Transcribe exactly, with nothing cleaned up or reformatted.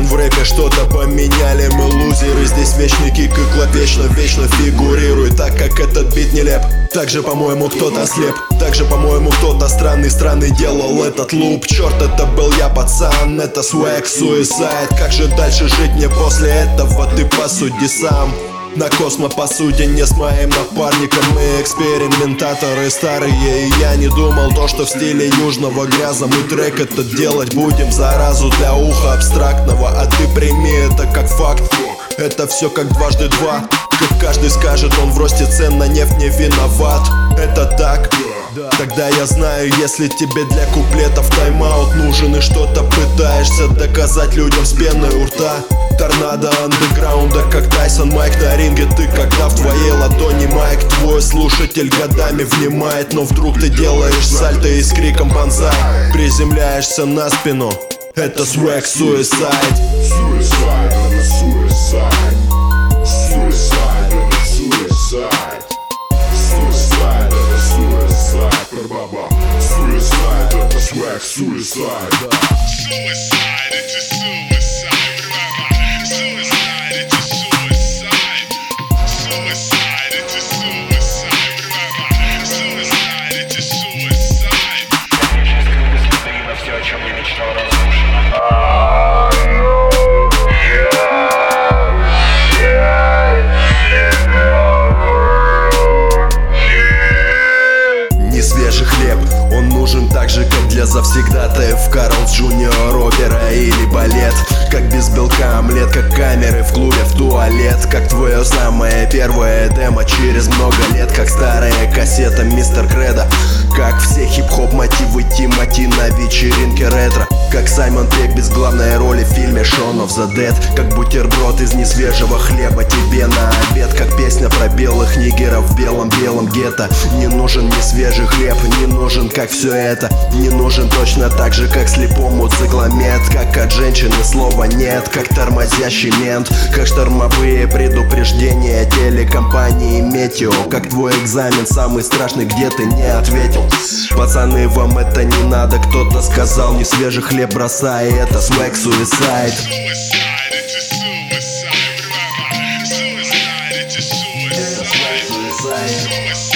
в рэпе что-то поменяли. Мы лузеры, здесь вечный кик и клоп вечно, вечно фигурирует. Так как этот бит нелеп, также, по-моему, кто-то слеп. Также, по-моему, кто-то странный, странный делал этот луп. Черт, это был я, пацан, это swag suicide. Как же дальше жить мне после этого, ты посуди сам. На космопосуде не с моим напарником. Мы экспериментаторы старые, и я не думал то, что в стиле южного гряза мы трек этот делать будем. Заразу для уха абстрактного, а ты прими это как факт. Это все как дважды два. Как каждый скажет, он в росте цен на нефть не виноват. Это так. Тогда я знаю, если тебе для куплетов тайм-аут нужен и что-то пытаешься доказать людям с пеной у рта. Торнадо андеграунда, как Тайсон Майк на ринге. Ты когда в твоей ладони майк, твой слушатель годами внимает. Но вдруг ты делаешь сальто и с криком банзай приземляешься на спину. Это swag suicide. Suicide, это suicide. Suicide, это suicide. Suicide, это suicide. Баба. Suicide, это swag suicide. Suicide, это suicide. Suicide, это suicide. Suicide, это suicide. Suicide, это suicide. На все, о чем я мечтал, разрушено. Несвежий хлеб, он нужен так же, как для завсегдатаев Карлс Джуниор, опера или балет. Как без белка омлет, как камеры в клубе, в туалет. Как твое самое первое демо через много лет. Как старая кассета Мистер Кредо. Как все хип-хоп мотивы Тимати на вечеринке ретро. Как Саймон Пек без главной роли в фильме Shaun of the Dead. Как бутерброд из несвежего хлеба тебе на обед. Как песня про белых нигеров в белом-белом гетто. Не нужен несвежий хлеб, не нужен как все это. Не нужен точно так же, как слепому цикломет. Как от женщины слова нет, как тормозящий мент. Как штормовые предупреждения телекомпании Метео. Как твой экзамен самый страшный, где ты не ответил. Пацаны, вам это не надо, кто-то сказал, не свежий хлеб бросай, это swag suicide. Suicide, это suicide. Suicide, это suicide. Suicide.